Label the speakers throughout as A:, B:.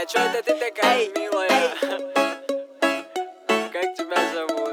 A: чё это ты такая милая? Как тебя зовут?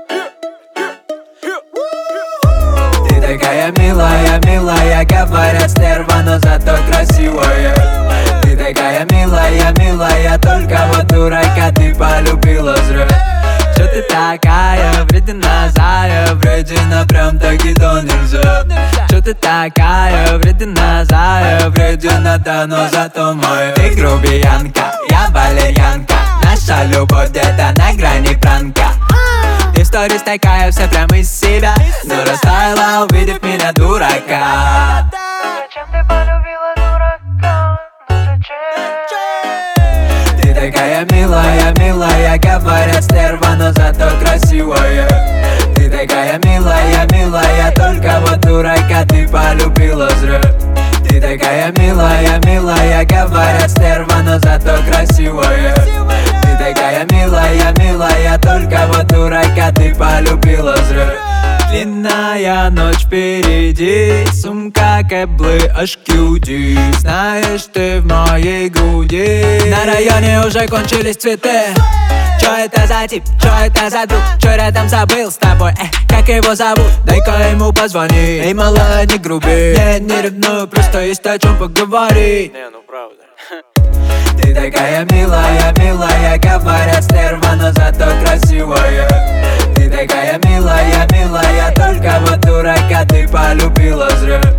B: Ты такая милая, милая, говорят стерва, но зато красивая. Ты такая милая, милая, только вот дурака ты полюбила зря. Чё ты такая вредина, зая, вредина, прям так и то нельзя. Чё ты такая вредина, зая, вредина, да, но зато моя. Ты грубиянка, я валерьянка, наша любовь где-то на грани пранка. Ты в сторис такая вся прям из себя, но растаяла, увидев меня дурака.
C: Зачем ты полюбила дурака? Ну зачем?
B: Ты такая милая, милая, говорят стерва, но зато красивая. Ты такая милая, милая, только вот дурака ты полюбила зря. Ты такая милая, милая, говорят стерва, но зато красивая. Ты такая милая, милая, только вот дурака ты полюбила зря. Длинная ночь впереди, сумка, кэблы, аж кьюти. Знаешь, ты в моей груди. На районе уже кончились цветы. Чё это за тип, чё это за друг, чё рядом забыл с тобой, как его зовут? Дай-ка ему позвони. Эй, малая, не груби, не ревную, просто есть о чем поговорить.
A: Не, ну правда.
B: Ты такая милая, милая, говорят стерва, но зато красивая. Ты такая милая, милая, только вот дурака ты полюбила зря.